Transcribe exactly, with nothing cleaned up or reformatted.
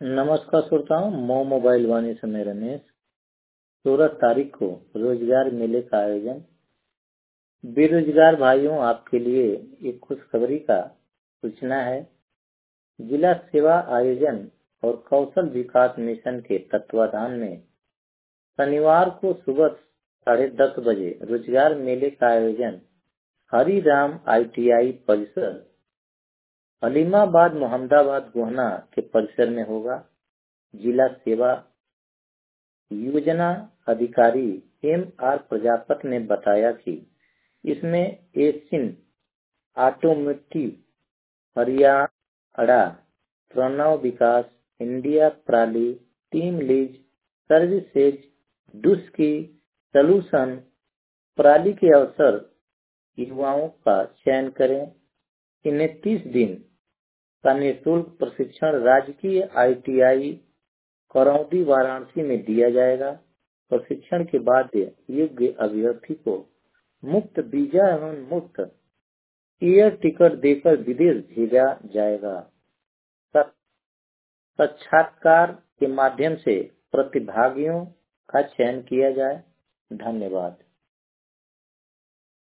नमस्कार श्रोताओं, मो मोबाइल वाणी से मैं रमेश। सोलह तारीख को रोजगार मेले का आयोजन। बेरोजगार भाइयों, आपके लिए एक खुशखबरी का सूचना है। जिला सेवा आयोजन और कौशल विकास मिशन के तत्वाधान में शनिवार को सुबह साढ़े दस बजे रोजगार मेले का आयोजन हरिराम आईटीआई परिसर हलीमाबाद मोहम्मदाबाद गोहना के परिसर में होगा। जिला सेवा योजना अधिकारी एम आर प्रजापत ने बताया कि इसमें Asian Automotive, Haryana Pranav Vikas, India प्राली, टीम लीज सर्विसेज, डुस्की सॉल्यूशन प्राली के अवसर युवाओं का चयन करें। इन्हें तीस दिन का निःशुल्क प्रशिक्षण राजकीय आईटीआई करौंदी वाराणसी में दिया जाएगा। प्रशिक्षण के बाद योग्य अभ्यर्थी को मुफ्त वीजा एवं मुफ्त एयर टिकट देकर विदेश भेजा जाएगा। साक्षात्कार के माध्यम से प्रतिभागियों का चयन किया जाए। धन्यवाद।